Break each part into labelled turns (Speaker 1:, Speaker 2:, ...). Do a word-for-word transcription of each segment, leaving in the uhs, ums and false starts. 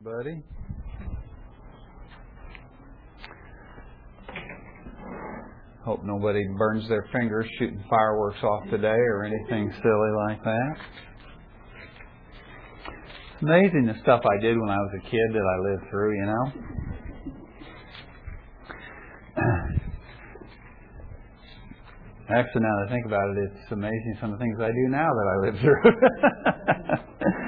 Speaker 1: Buddy. Hope nobody burns their fingers shooting fireworks off today or anything silly like that. It's amazing the stuff I did when I was a kid that I lived through, you know. Actually, now that I think about it, it's amazing some of the things I do now that I live through.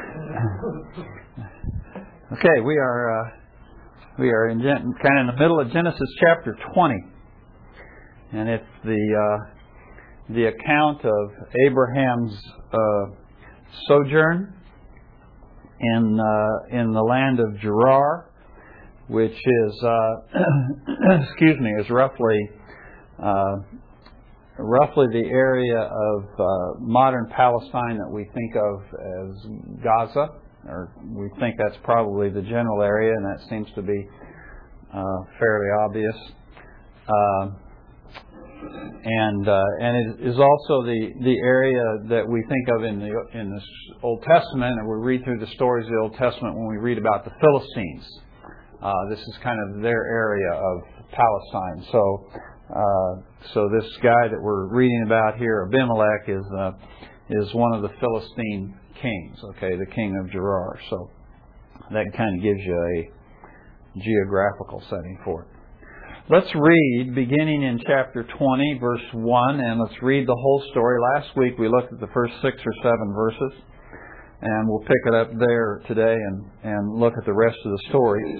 Speaker 1: Okay, we are uh, we are in Gen- kind of in the middle of Genesis chapter twenty, and it's the uh, the account of Abraham's uh, sojourn in uh, in the land of Gerar, which is uh, excuse me is roughly uh, roughly the area of uh, modern Palestine that we think of as Gaza. Or we think that's probably the general area, and that seems to be uh, fairly obvious. Uh, and uh, and it is also the, the area that we think of in the in the Old Testament, and we read through the stories of the Old Testament when we read about the Philistines. Uh, this is kind of their area of Palestine. So uh, so this guy that we're reading about here, Abimelech, is uh, is one of the Philistine kings, okay, the king of Gerar. So that kind of gives you a geographical setting for it. Let's read, beginning in chapter twenty, verse one, and let's read the whole story. Last week we looked at the first six or seven verses, and we'll pick it up there today and, and look at the rest of the story.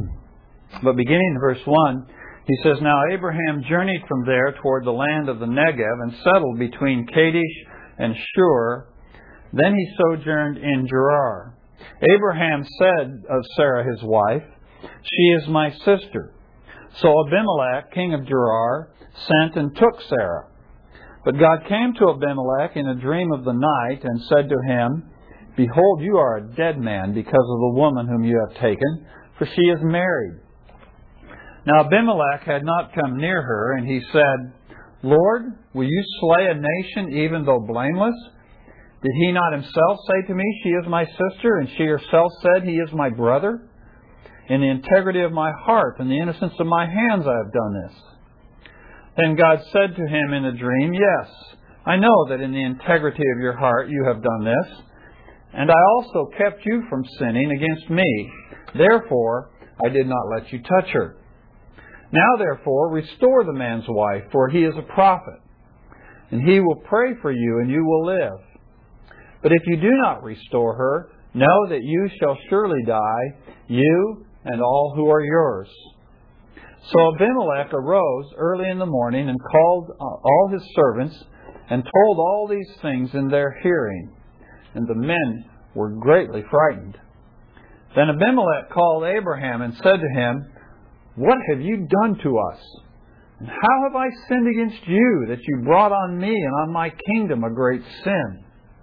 Speaker 1: But beginning in verse one, he says, Now Abraham journeyed from there toward the land of the Negev and settled between Kadesh and Shur. Then he sojourned in Gerar. Abraham said of Sarah his wife, She is my sister. So Abimelech, king of Gerar, sent and took Sarah. But God came to Abimelech in a dream of the night and said to him, Behold, you are a dead man because of the woman whom you have taken, for she is married. Now Abimelech had not come near her, and he said, Lord, will you slay a nation even though blameless? Did he not himself say to me, She is my sister, and she herself said, He is my brother? In the integrity of my heart and the innocence of my hands I have done this. Then God said to him in a dream, Yes, I know that in the integrity of your heart you have done this, and I also kept you from sinning against me. Therefore, I did not let you touch her. Now, therefore, restore the man's wife, for he is a prophet, and he will pray for you, and you will live. But if you do not restore her, know that you shall surely die, you and all who are yours. So Abimelech arose early in the morning and called all his servants and told all these things in their hearing. And the men were greatly frightened. Then Abimelech called Abraham and said to him, What have you done to us? And how have I sinned against you that you brought on me and on my kingdom a great sin?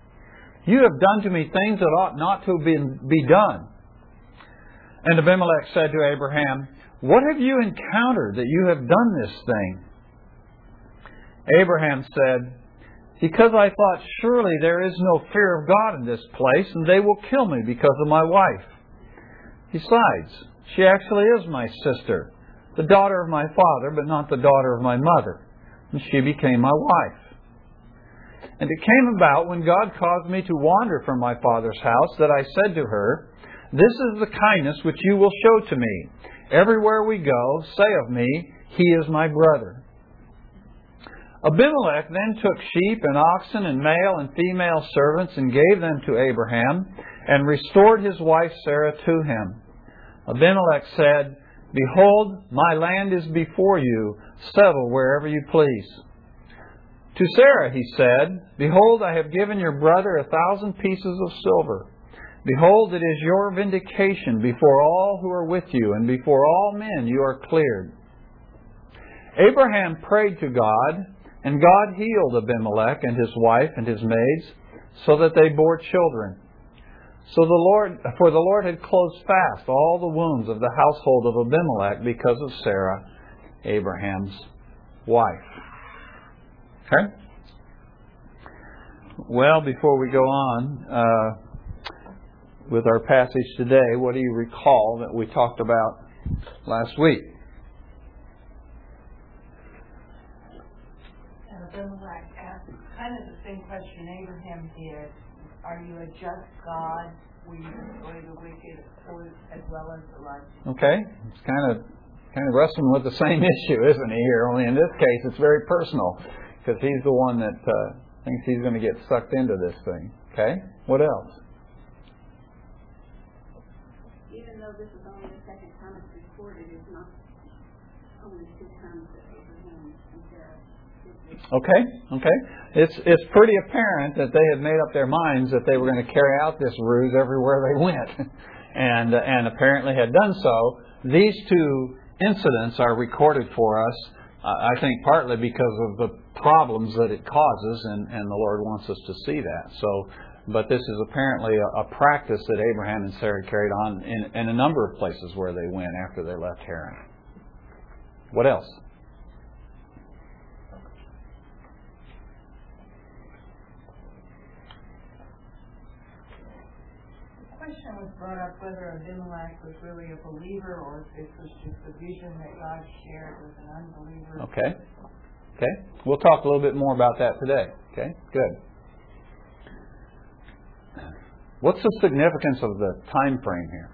Speaker 1: You have done to me things that ought not to be, be done. And Abimelech said to Abraham, What have you encountered that you have done this thing? Abraham said, Because I thought, surely there is no fear of God in this place, and they will kill me because of my wife. Besides, she actually is my sister, the daughter of my father, but not the daughter of my mother. And she became my wife. And it came about when God caused me to wander from my father's house that I said to her, This is the kindness which you will show to me. Everywhere we go, say of me, He is my brother. Abimelech then took sheep and oxen and male and female servants and gave them to Abraham and restored his wife Sarah to him. Abimelech said, Behold, my land is before you. Settle wherever you please. To Sarah he said, Behold, I have given your brother a thousand pieces of silver. Behold, it is your vindication before all who are with you, and before all men you are cleared. Abraham prayed to God, and God healed Abimelech and his wife and his maids, so that they bore children. So the Lord, for the Lord had closed fast all the wounds of the household of Abimelech because of Sarah, Abraham's wife. Okay? Well, before we go on, uh, with our passage today, what do you recall that we talked about last week?
Speaker 2: Abimelech asked kind of the same question Abraham did. Are you a just God? Will you destroy the wicked as well as the righteous?
Speaker 1: Okay, it's kind of kind of wrestling with the same issue, isn't he? Here, only in this case, it's very personal because he's the one that uh, thinks he's going to get sucked into this thing. Okay, what else?
Speaker 3: Even though this is only the second time it's recorded, it's not only two times that Abraham and Sarah.
Speaker 1: Okay, okay. It's it's pretty apparent that they had made up their minds that they were going to carry out this ruse everywhere they went, and uh, and apparently had done so. These two incidents are recorded for us, uh, I think, partly because of the problems that it causes, and, and the Lord wants us to see that. So, but this is apparently a, a practice that Abraham and Sarah carried on in, in a number of places where they went after they left Haran. What else?
Speaker 2: The question was brought up whether Abimelech was really a believer or if this was just a vision that God shared with an unbeliever.
Speaker 1: Okay. Okay. We'll talk a little bit more about that today. Okay. Good. What's the significance of the time frame here?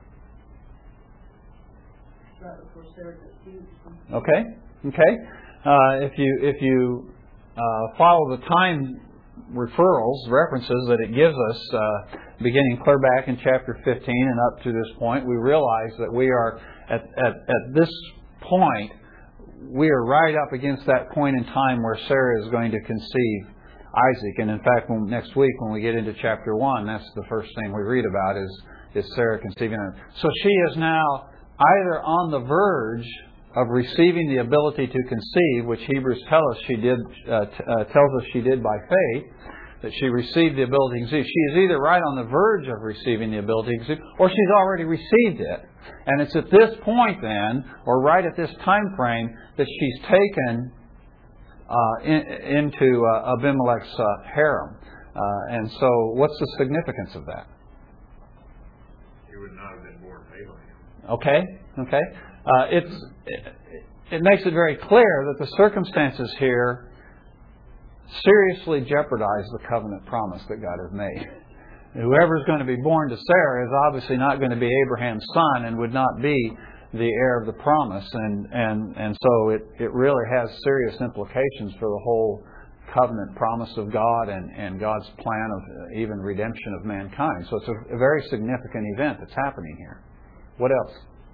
Speaker 1: Okay. Okay. Uh, if you if you uh, follow the time referrals, references that it gives us, uh, beginning clear back in chapter fifteen and up to this point, we realize that we are at, at, at this point, we are right up against that point in time where Sarah is going to conceive Isaac. And in fact, when, next week when we get into chapter one, that's the first thing we read about is, is Sarah conceiving him. So she is now either on the verge of receiving the ability to conceive, which Hebrews tell us she did, uh, t- uh, tells us she did by faith, that she received the ability to conceive. She is either right on the verge of receiving the ability to conceive, or she's already received it. And it's at this point then, or right at this time frame, that she's taken uh, in, into uh, Abimelech's uh, harem. Uh, and so, what's the significance of that?
Speaker 4: She would not have been born to Abraham.
Speaker 1: Okay, okay. Uh, it's it, it makes it very clear that the circumstances here seriously jeopardize the covenant promise that God has made. Whoever is going to be born to Sarah is obviously not going to be Abraham's son and would not be the heir of the promise. And and, and so it, it really has serious implications for the whole covenant promise of God and, and God's plan of even redemption of mankind. So it's a, a very significant event that's happening here. What else?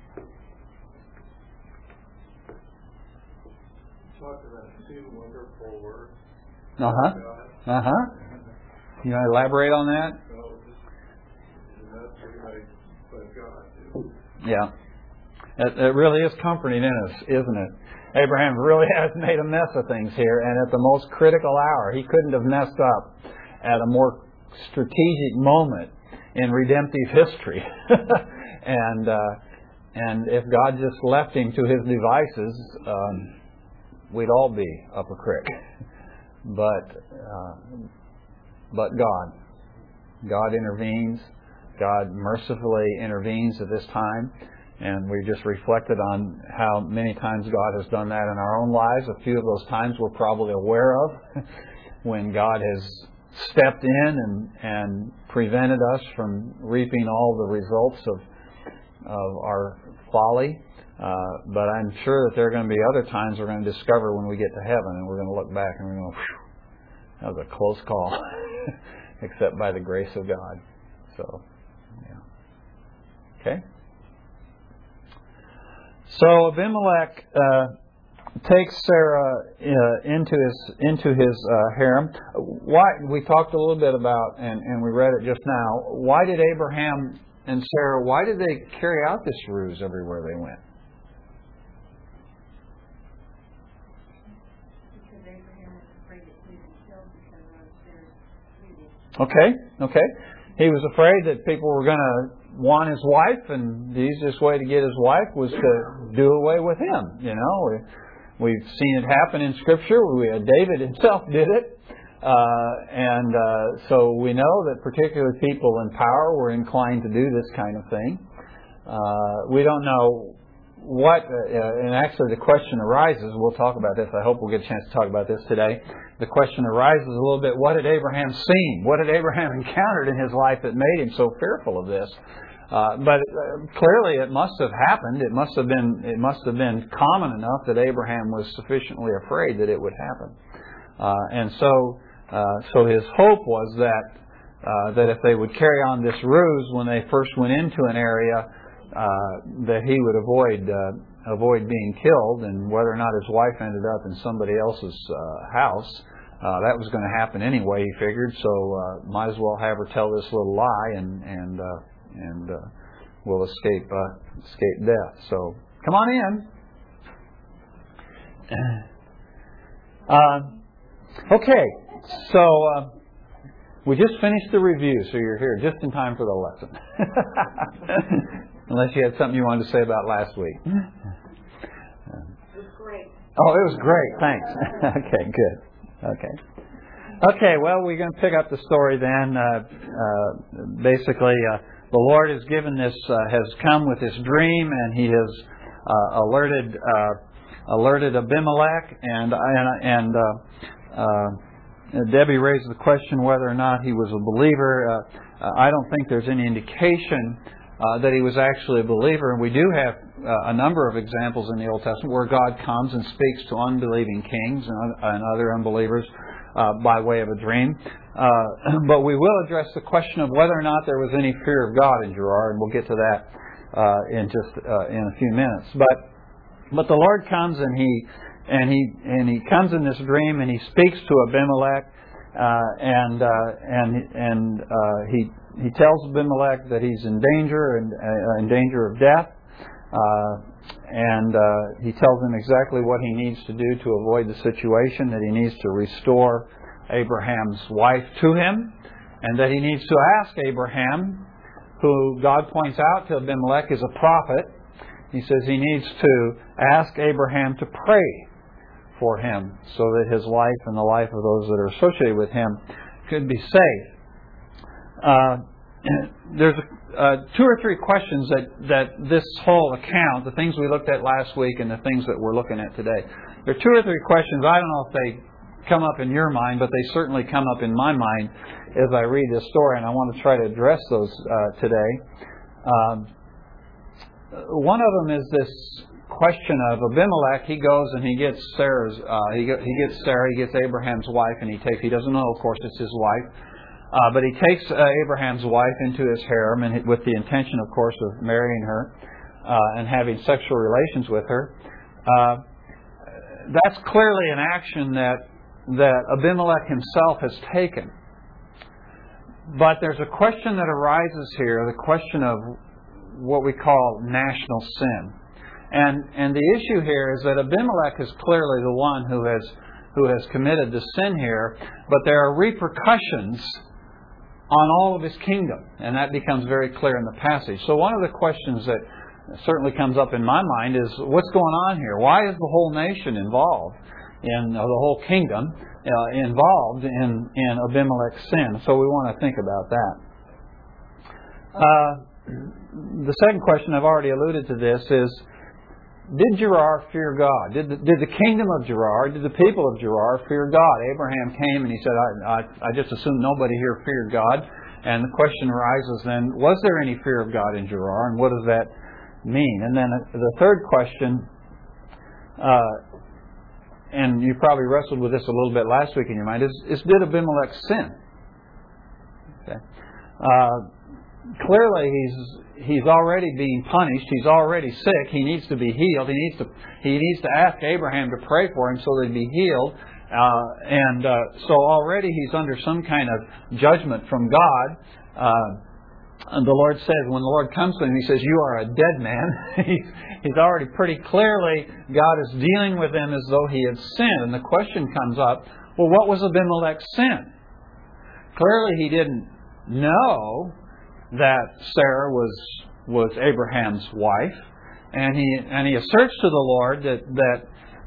Speaker 4: Talked about two wonderful words.
Speaker 1: Uh-huh. Uh-huh. You want to elaborate on that?
Speaker 4: Well, just enough for everybody but God to.
Speaker 1: Yeah. It, it really is comforting in us, isn't it? Abraham really has made a mess of things here, and at the most critical hour. He couldn't have messed up at a more strategic moment in redemptive history. and uh, and if God just left him to his devices, um, we'd all be up a creek. But uh, but God. God intervenes. God mercifully intervenes at this time. And we just reflected on how many times God has done that in our own lives. A few of those times we're probably aware of when God has stepped in and, and prevented us from reaping all the results of, of our folly. Uh, but I'm sure that there are going to be other times we're going to discover when we get to heaven and we're going to look back and we're going to go, that was a close call, except by the grace of God. So, yeah. Okay. So Abimelech uh, takes Sarah uh, into his into his uh, harem. Why we talked a little bit about, and, and we read it just now. Why did Abraham and Sarah? Why did they carry out this ruse everywhere they went?
Speaker 3: Because Abraham was afraid that he would be killed because of Sarah's beauty.
Speaker 1: Okay, okay. He was afraid that people were going to want his wife, and the easiest way to get his wife was to do away with him. You know, we, we've seen it happen in Scripture. We, uh, David himself did it. Uh, and uh, so we know that particular people in power were inclined to do this kind of thing. Uh, we don't know what, uh, and actually the question arises, we'll talk about this, I hope we'll get a chance to talk about this today. The question arises a little bit, what had Abraham seen? What had Abraham encountered in his life that made him so fearful of this? Uh, but uh, clearly it must have happened. It must have been, it must have been common enough that Abraham was sufficiently afraid that it would happen. Uh, and so, uh, so his hope was that, uh, that if they would carry on this ruse when they first went into an area, Uh, that he would avoid uh, avoid being killed, and whether or not his wife ended up in somebody else's uh, house, uh, that was going to happen anyway. He figured, so uh, might as well have her tell this little lie, and and uh, and uh, we'll escape uh, escape death. So come on in. Uh, okay, so. Uh, We just finished the review, so you're here just in time for the lesson. Unless you had something you wanted to say about last week.
Speaker 3: It was great.
Speaker 1: Oh, it was great. Thanks. Okay, good. Okay. Okay, well, we're going to pick up the story then. Uh, uh, basically, uh, the Lord has given this, uh, has come with this dream, and He has uh, alerted uh, alerted Abimelech, and and and. Uh, uh, Debbie raised the question whether or not he was a believer. Uh, I don't think there's any indication uh, that he was actually a believer. And we do have uh, a number of examples in the Old Testament where God comes and speaks to unbelieving kings and, and other unbelievers uh, by way of a dream. Uh, but we will address the question of whether or not there was any fear of God in Gerar, and we'll get to that uh, in just uh, in a few minutes. But but the Lord comes and he. And he and he comes in this dream and he speaks to Abimelech, uh, and uh, and and uh, he he tells Abimelech that he's in danger and uh, in danger of death, uh, and uh, he tells him exactly what he needs to do to avoid the situation. That he needs to restore Abraham's wife to him, and that he needs to ask Abraham, who God points out to Abimelech is a prophet. He says he needs to ask Abraham to pray for him so that his life and the life of those that are associated with him could be saved. Uh, there's uh, two or three questions that, that this whole account, the things we looked at last week and the things that we're looking at today, there are two or three questions. I don't know if they come up in your mind, but they certainly come up in my mind as I read this story, and I want to try to address those uh, today. Um, one of them is this question of Abimelech. He goes and he gets Sarah's. Uh, he, get, he gets Sarah. He gets Abraham's wife, and he takes. He doesn't know, of course, it's his wife, uh, but he takes uh, Abraham's wife into his harem, and with the intention, of course, of marrying her uh, and having sexual relations with her. Uh, that's clearly an action that that Abimelech himself has taken. But there's a question that arises here: the question of what we call national sin. And and the issue here is that Abimelech is clearly the one who has who has committed the sin here, but there are repercussions on all of his kingdom, and that becomes very clear in the passage. So one of the questions that certainly comes up in my mind is, what's going on here? Why is the whole nation involved in uh, the whole kingdom uh, involved in in Abimelech's sin? So we want to think about that. Uh, the second question, I've already alluded to this, is, did Gerar fear God? Did the, did the kingdom of Gerar, did the people of Gerar fear God? Abraham came and he said, I, I, I just assume nobody here feared God. And the question arises then, was there any fear of God in Gerar? And what does that mean? And then the third question, uh, and you probably wrestled with this a little bit last week in your mind, is, is did Abimelech sin? Okay. Uh, clearly he's He's already being punished. He's already sick. He needs to be healed. He needs to he needs to ask Abraham to pray for him so that he'd be healed. Uh, and uh, so already he's under some kind of judgment from God. Uh, and the Lord says, when the Lord comes to him, He says, "You are a dead man." he's, he's already pretty clearly, God is dealing with him as though he had sinned. And the question comes up, well, what was Abimelech's sin? Clearly he didn't know that Sarah was was Abraham's wife, and he and he asserts to the Lord that that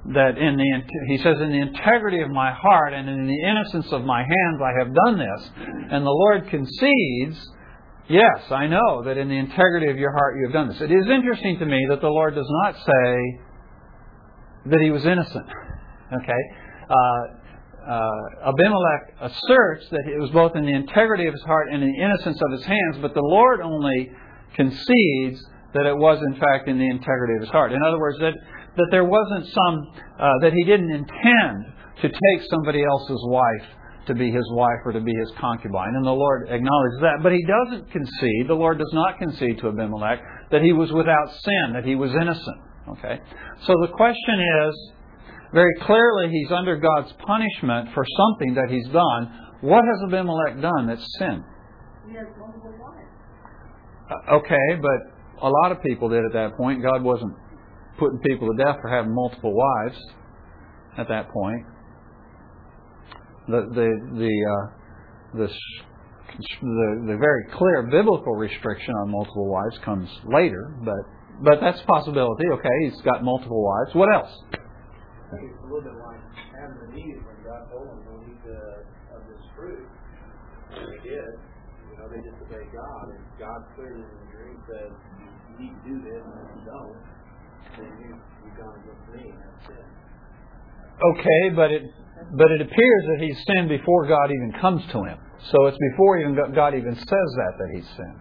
Speaker 1: that in the he says in the integrity of my heart and in the innocence of my hands I have done this. And the Lord concedes, yes, I know that in the integrity of your heart you have done this. It is interesting to me that the Lord does not say that he was innocent. Okay, uh, uh, Abimelech asserts that it was both in the integrity of his heart and in the innocence of his hands, but the Lord only concedes that it was in fact in the integrity of his heart. In other words, that that there wasn't some uh, that he didn't intend to take somebody else's wife to be his wife or to be his concubine, and the Lord acknowledges that. But he doesn't concede. The Lord does not concede to Abimelech that he was without sin, that he was innocent. Okay, so the question is, very clearly he's under God's punishment for something that he's done. What has Abimelech done that's sin?
Speaker 3: He has multiple wives.
Speaker 1: Uh, okay, but a lot of people did at that point. God wasn't putting people to death for having multiple wives at that point. The the the uh, the, the the very clear biblical restriction on multiple wives comes later, but but that's a possibility. Okay, he's got multiple wives. What else?
Speaker 4: I think it's a little bit like Adam and Eve when God told them don't eat the, of this fruit. And they did. You know, they disobeyed God, and God clearly in the dream said, "You need to do this, and if you don't, then you you've gone against me, and that's sin."
Speaker 1: Okay, but it but it appears that he's sinned before God even comes to him. So it's before even God even says that that he's sinned.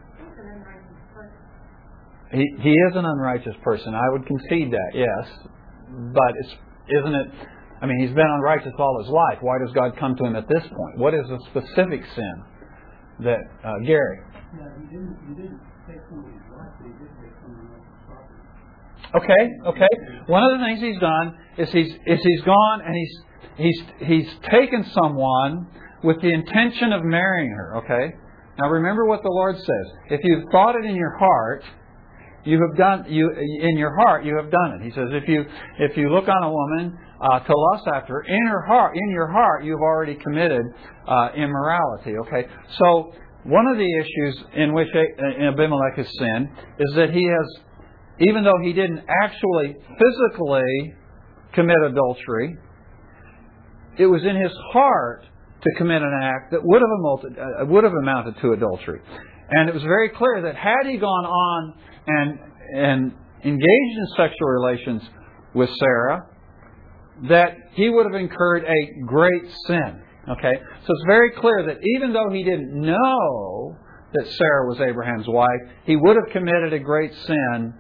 Speaker 1: He he is an unrighteous person. I would concede that, yes. But it's isn't it? I mean, he's been unrighteous all his life. Why does God come to him at this point? What is the specific sin that uh, Gary?
Speaker 5: Yeah, he didn't. He didn't take somebody's wife, but he did take someone else's property.
Speaker 1: Okay, okay. One of the things he's done is he's is he's gone and he's he's he's taken someone with the intention of marrying her. Okay. Now remember what the Lord says. If you've thought it in your heart, you have done you in your heart you have done it. He says if you if you look on a woman uh, to lust after her, in her heart in your heart you've already committed uh, immorality. Okay. So one of the issues in which Abimelech has sinned is that he has, even though he didn't actually physically commit adultery, it was in his heart to commit an act that would have amounted, uh, would have amounted to adultery. And it was very clear that had he gone on and and engaged in sexual relations with Sarah, that he would have incurred a great sin. Okay, so it's very clear that even though he didn't know that Sarah was Abraham's wife, he would have committed a great sin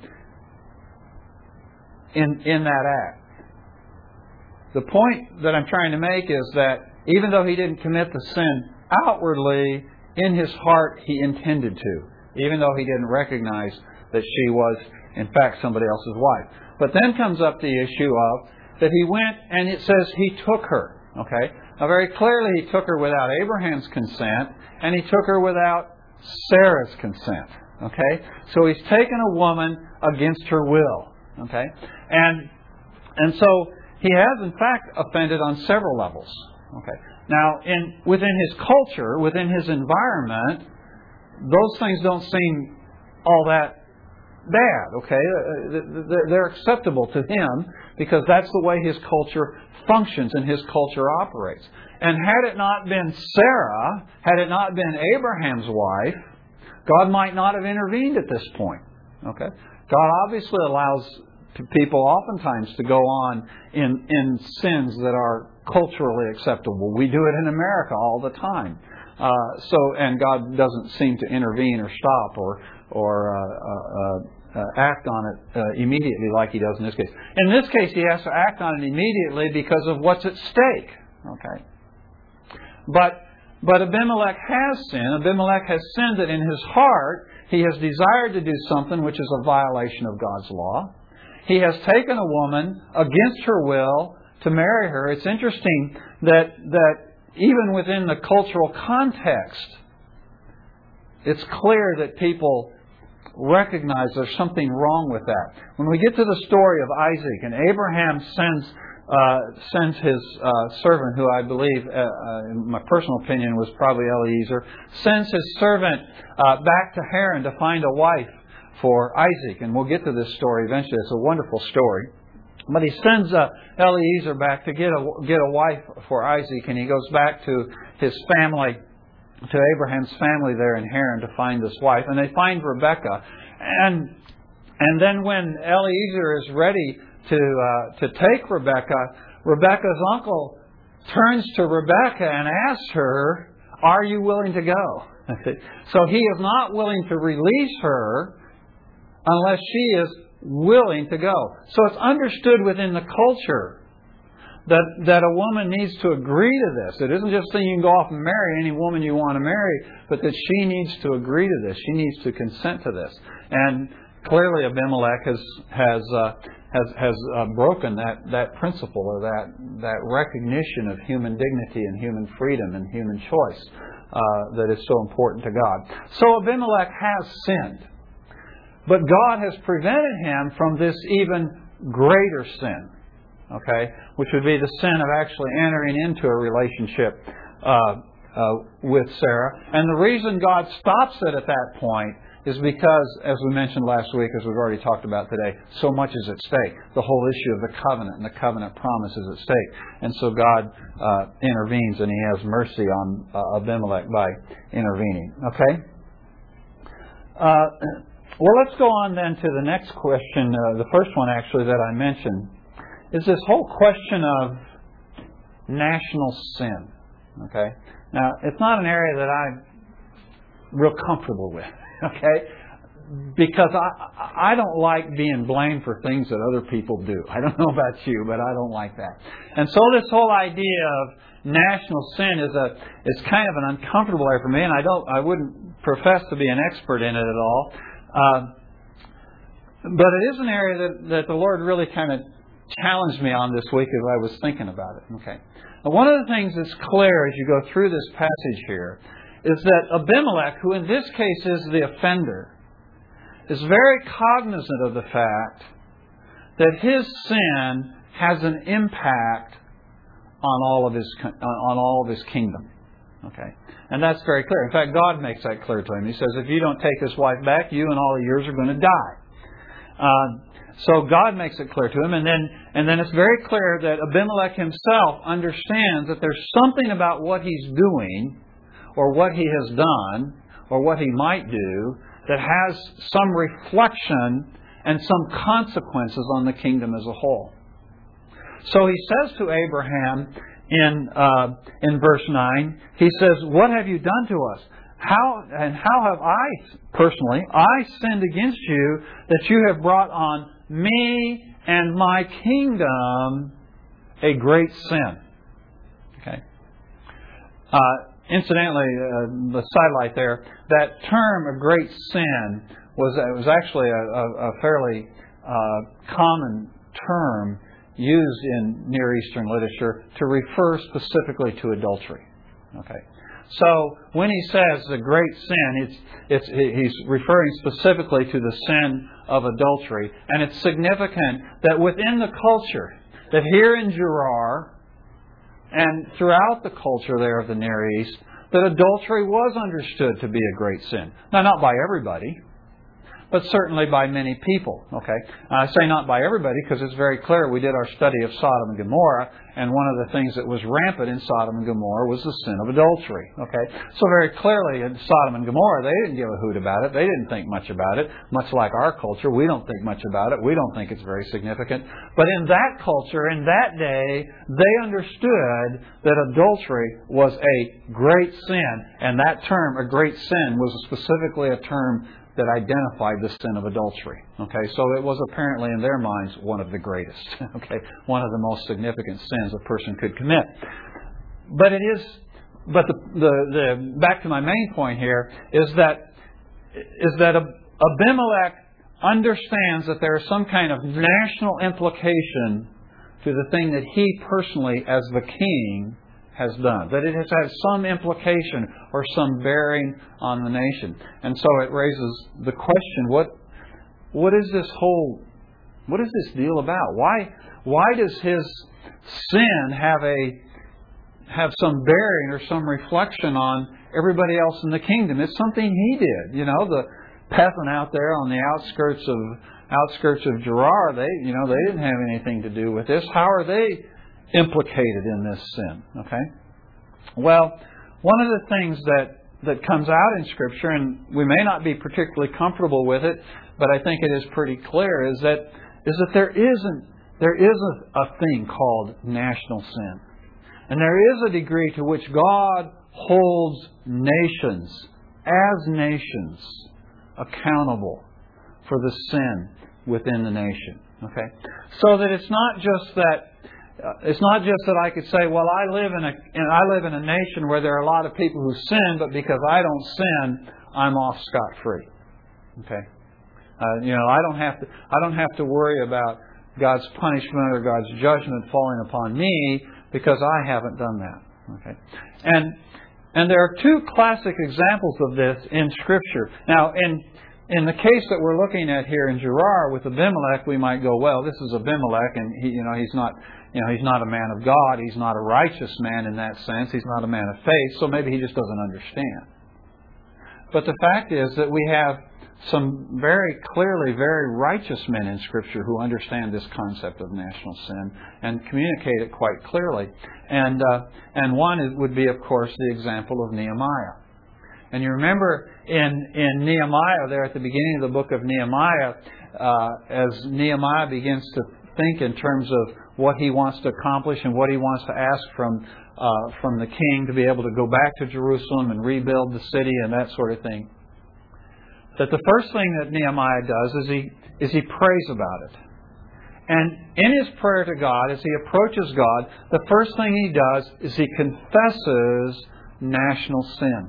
Speaker 1: in in that act. The point that I'm trying to make is that even though he didn't commit the sin outwardly, in his heart he intended to, even though he didn't recognize that she was in fact somebody else's wife. But then comes up the issue of that he went and it says he took her. Okay, now very clearly he took her without Abraham's consent, and he took her without Sarah's consent. Okay, so he's taken a woman against her will. Okay, and and so he has in fact offended on several levels. Okay, now in within his culture, within his environment, those things don't seem all that bad. Okay, they're acceptable to him because that's the way his culture functions and his culture operates. And had it not been Sarah, had it not been Abraham's wife, God might not have intervened at this point. Okay, God obviously allows people oftentimes to go on in in sins that are culturally acceptable. We do it in America all the time. Uh, so, and God doesn't seem to intervene or stop or or uh, uh, uh, act on it uh, immediately like He does in this case. In this case, He has to act on it immediately because of what's at stake. Okay, but but Abimelech has sinned. Abimelech has sinned that in his heart he has desired to do something which is a violation of God's law. He has taken a woman against her will to marry her. It's interesting that that even within the cultural context, it's clear that people recognize there's something wrong with that. When we get to the story of Isaac, and Abraham sends uh, sends his uh, servant, who I believe, uh, uh, in my personal opinion, was probably Eliezer, sends his servant uh, back to Haran to find a wife for Isaac. And we'll get to this story eventually. It's a wonderful story. But he sends uh, Eliezer back to get a, get a wife for Isaac, and he goes back to his family, to Abraham's family there in Haran to find this wife. And they find Rebekah. And and then when Eliezer is ready to uh, to take Rebekah, Rebekah's uncle turns to Rebekah and asks her, "Are you willing to go?" So he is not willing to release her unless she is willing to go. So it's understood within the culture that that a woman needs to agree to this. It isn't just saying you can go off and marry any woman you want to marry, but that she needs to agree to this. She needs to consent to this. And clearly Abimelech has has uh, has has uh, broken that that principle, or that that recognition of human dignity and human freedom and human choice uh, that is so important to God. So Abimelech has sinned. But God has prevented him from this even greater sin, okay, which would be the sin of actually entering into a relationship uh, uh, with Sarah. And the reason God stops it at that point is because, as we mentioned last week, as we've already talked about today, so much is at stake. The whole issue of the covenant and the covenant promise is at stake. And so God uh, intervenes, and He has mercy on uh, Abimelech by intervening. Okay? Uh, Well, let's go on then to the next question, uh, the first one actually that I mentioned, is this whole question of national sin. Okay? Now, it's not an area that I'm real comfortable with, okay? Because I, I don't like being blamed for things that other people do. I don't know about you, but I don't like that. And so this whole idea of national sin is a is kind of an uncomfortable area for me, and I don't I wouldn't profess to be an expert in it at all. Uh, but it is an area that, that the Lord really kind of challenged me on this week as I was thinking about it. Okay. Now, one of the things that's clear as you go through this passage here is that Abimelech, who in this case is the offender, is very cognizant of the fact that his sin has an impact on all of his on all of his kingdom. Okay. And that's very clear. In fact, God makes that clear to him. He says, if you don't take this wife back, you and all of yours are going to die. Uh, so God makes it clear to him. And then and then it's very clear that Abimelech himself understands that there's something about what he's doing, or what he has done, or what he might do, that has some reflection and some consequences on the kingdom as a whole. So he says to Abraham, In uh, in verse nine, he says, "What have you done to us? How and how have I personally I sinned against you that you have brought on me and my kingdom a great sin?" Okay. Uh, incidentally, uh, the sidelight there, that term "a great sin" was it was actually a, a, a fairly uh, common term used in Near Eastern literature to refer specifically to adultery. Okay, so when he says the great sin, it's, it's he's referring specifically to the sin of adultery, and it's significant that within the culture, that here in Gerar and throughout the culture there of the Near East, that adultery was understood to be a great sin. Now, not by everybody, but certainly by many people. Okay, I say not by everybody because it's very clear. We did our study of Sodom and Gomorrah, and one of the things that was rampant in Sodom and Gomorrah was the sin of adultery. Okay, so very clearly in Sodom and Gomorrah, they didn't give a hoot about it. They didn't think much about it. Much like our culture, we don't think much about it. We don't think it's very significant. But in that culture, in that day, they understood that adultery was a great sin, and that term, a great sin, was specifically a term that identified the sin of adultery. Okay, so it was apparently in their minds one of the greatest. Okay, one of the most significant sins a person could commit. But it is. But the the, the back to my main point here is that is that Abimelech understands that there is some kind of national implication to the thing that he personally, as the king, has done, that it has had some implication or some bearing on the nation. And so it raises the question, what what is this whole what is this deal about? Why why does his sin have a have some bearing or some reflection on everybody else in the kingdom? It's something he did. You know, the peasant out there on the outskirts of outskirts of Gerar, they, you know, they didn't have anything to do with this. How are they implicated in this sin? Okay. Well, one of the things that, that comes out in Scripture, and we may not be particularly comfortable with it, but I think it is pretty clear, is that is that there isn't there is a, a thing called national sin. And there is a degree to which God holds nations, as nations, accountable for the sin within the nation. Okay, so that it's not just that uh, it's not just that I could say, well, I live in a I live in a nation where there are a lot of people who sin, but because I don't sin, I'm off scot free. Okay, uh, you know, I don't have to I don't have to worry about God's punishment or God's judgment falling upon me because I haven't done that. Okay, and and there are two classic examples of this in Scripture. Now, in in the case that we're looking at here in Gerar with Abimelech, we might go, well, this is Abimelech, and he, you know, he's not, you know, he's not a man of God. He's not a righteous man in that sense. He's not a man of faith. So maybe he just doesn't understand. But the fact is that we have some very clearly very righteous men in Scripture who understand this concept of national sin and communicate it quite clearly. And uh, and one is, would be, of course, the example of Nehemiah. And you remember in, in Nehemiah, there at the beginning of the book of Nehemiah, uh, as Nehemiah begins to think in terms of what he wants to accomplish and what he wants to ask from uh, from the king to be able to go back to Jerusalem and rebuild the city and that sort of thing, that the first thing that Nehemiah does is he is he prays about it. And in his prayer to God, as he approaches God, the first thing he does is he confesses national sin.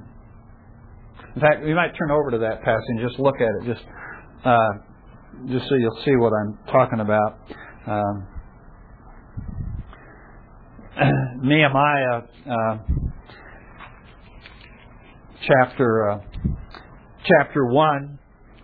Speaker 1: In fact, we might turn over to that passage and just look at it, just uh, just so you'll see what I'm talking about. Um, Nehemiah uh, chapter uh, chapter one.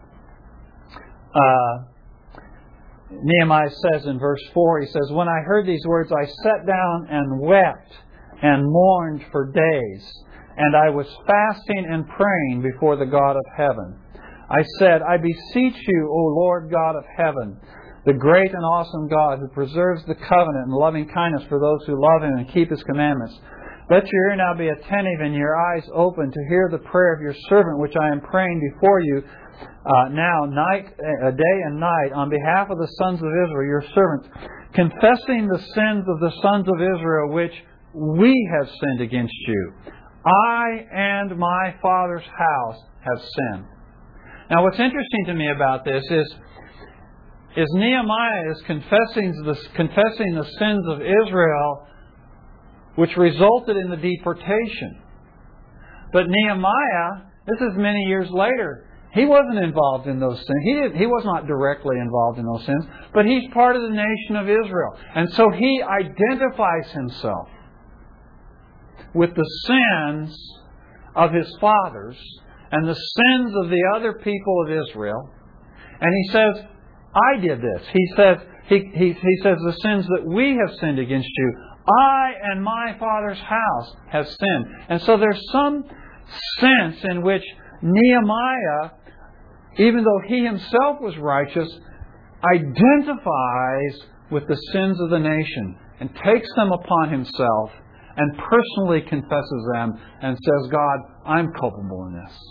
Speaker 1: Uh, Nehemiah says in verse four, he says, "When I heard these words, I sat down and wept and mourned for days. And I was fasting and praying before the God of heaven. I said, I beseech you, O Lord God of heaven, the great and awesome God who preserves the covenant and loving kindness for those who love Him and keep His commandments. Let your ear now be attentive and your eyes open to hear the prayer of your servant, which I am praying before you uh, now, night, uh, day and night, on behalf of the sons of Israel, your servants, confessing the sins of the sons of Israel, which we have sinned against you. I and my father's house have sinned." Now, what's interesting to me about this is, is Nehemiah is confessing the, confessing the sins of Israel, which resulted in the deportation. But Nehemiah, this is many years later, he wasn't involved in those sins. He didn't, he was not directly involved in those sins, but he's part of the nation of Israel. And so he identifies himself with the sins of his fathers and the sins of the other people of Israel. And he says, I did this. He says, he, he, he says, the sins that we have sinned against you, I and my father's house have sinned. And so there's some sense in which Nehemiah, even though he himself was righteous, identifies with the sins of the nation and takes them upon himself and personally confesses them and says, God, I'm culpable in this.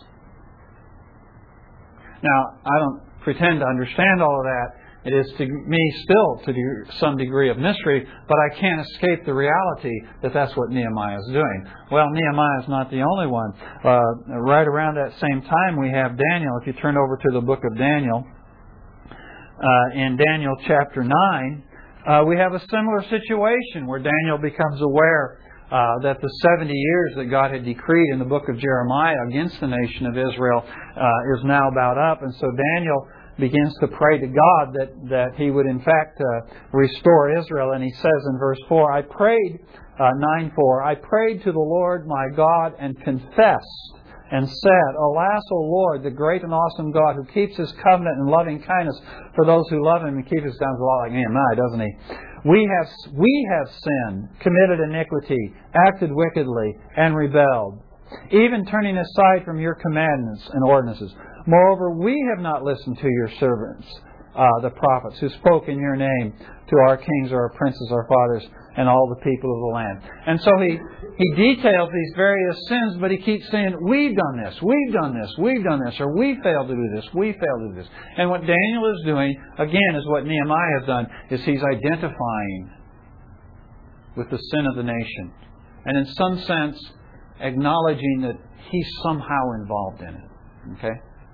Speaker 1: Now, I don't pretend to understand all of that. It is to me still to some degree of mystery, but I can't escape the reality that that's what Nehemiah is doing. Well, Nehemiah is not the only one. Uh, right around that same time, we have Daniel. If you turn over to the book of Daniel, uh, in Daniel chapter nine, uh, we have a similar situation where Daniel becomes aware Uh, that the seventy years that God had decreed in the book of Jeremiah against the nation of Israel uh, is now about up. And so Daniel begins to pray to God that, that He would in fact uh, restore Israel. And he says in verse four, I prayed, uh, nine four, I prayed to the Lord my God and confessed and said, Alas, O Lord, the great and awesome God who keeps His covenant and loving kindness for those who love Him and keep His covenant. A lot like Nehemiah, doesn't he? We have we have sinned, committed iniquity, acted wickedly, and rebelled, even turning aside from your commandments and ordinances. Moreover, we have not listened to your servants uh, the prophets, who spoke in your name to our kings, our princes, our fathers, and all the people of the land. And so he, he details these various sins, but he keeps saying, we've done this, we've done this, we've done this, or we failed to do this, we failed to do this. And what Daniel is doing, again, is what Nehemiah has done, is he's identifying with the sin of the nation. And in some sense, acknowledging that he's somehow involved in it. Okay?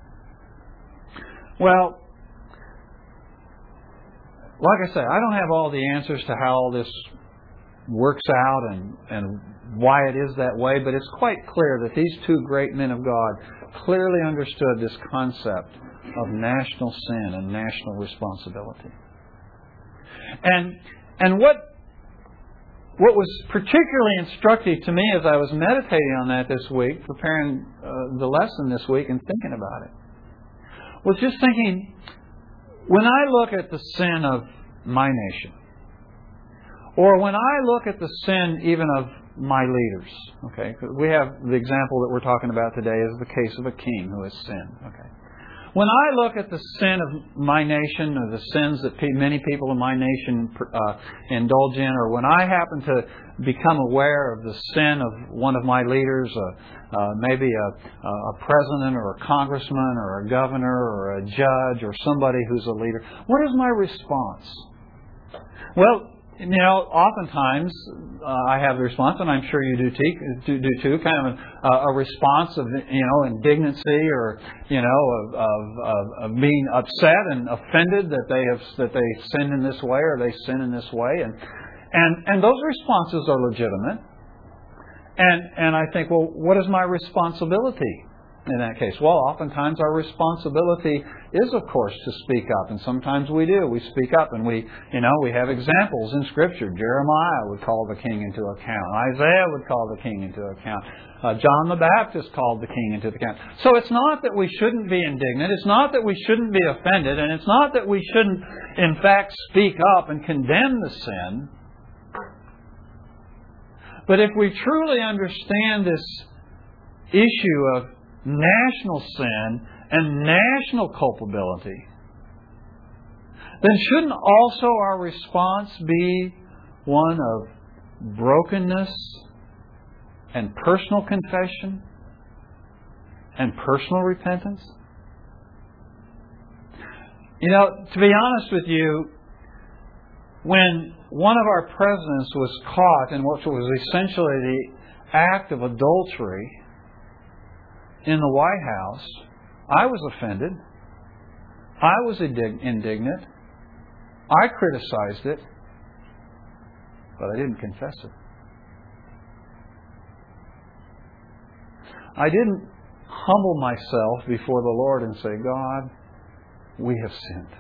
Speaker 1: Well, like I say, I don't have all the answers to how all this works out and, and why it is that way, but it's quite clear that these two great men of God clearly understood this concept of national sin and national responsibility. And and what what was particularly instructive to me as I was meditating on that this week, preparing uh, the lesson this week and thinking about it, was just thinking, when I look at the sin of my nation, or when I look at the sin even of my leaders, okay, we have the example that we're talking about today is the case of a king who has sinned, okay. When I look at the sin of my nation, or the sins that pe- many people in my nation uh, indulge in, or when I happen to become aware of the sin of one of my leaders, uh, uh, maybe a, a president or a congressman or a governor or a judge or somebody who's a leader, what is my response? Well, you know, oftentimes uh, I have the response, and I'm sure you do, te- do, do too, kind of a, a response of, you know, indignancy or, you know, of, of, of being upset and offended that they have that they sin in this way or they sin in this way, and and and those responses are legitimate. And and I think, well, what is my responsibility in that case? Well, oftentimes our responsibility is, of course, to speak up. And sometimes we do. We speak up and we, you know, we have examples in Scripture. Jeremiah would call the king into account. Isaiah would call the king into account. Uh, John the Baptist called the king into account. So it's not that we shouldn't be indignant. It's not that we shouldn't be offended. And it's not that we shouldn't, in fact, speak up and condemn the sin. But if we truly understand this issue of national sin and national culpability, then shouldn't also our response be one of brokenness and personal confession and personal repentance? You know, to be honest with you, when one of our presidents was caught in what was essentially the act of adultery in the White House, I was offended. I was indignant. I criticized it. But I didn't confess it. I didn't humble myself before the Lord and say, God, we have sinned.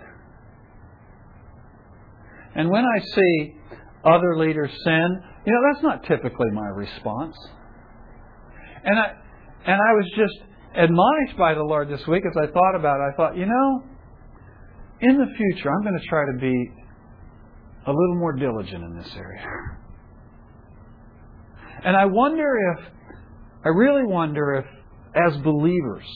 Speaker 1: And when I see other leaders sin, you know, that's not typically my response. And I and I was just admonished by the Lord this week as I thought about it. I thought, you know, in the future, I'm going to try to be a little more diligent in this area. And I wonder if, I really wonder if, as believers,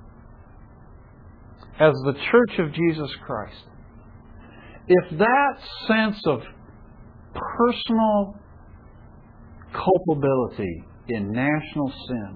Speaker 1: as the Church of Jesus Christ, if that sense of personal culpability in national sin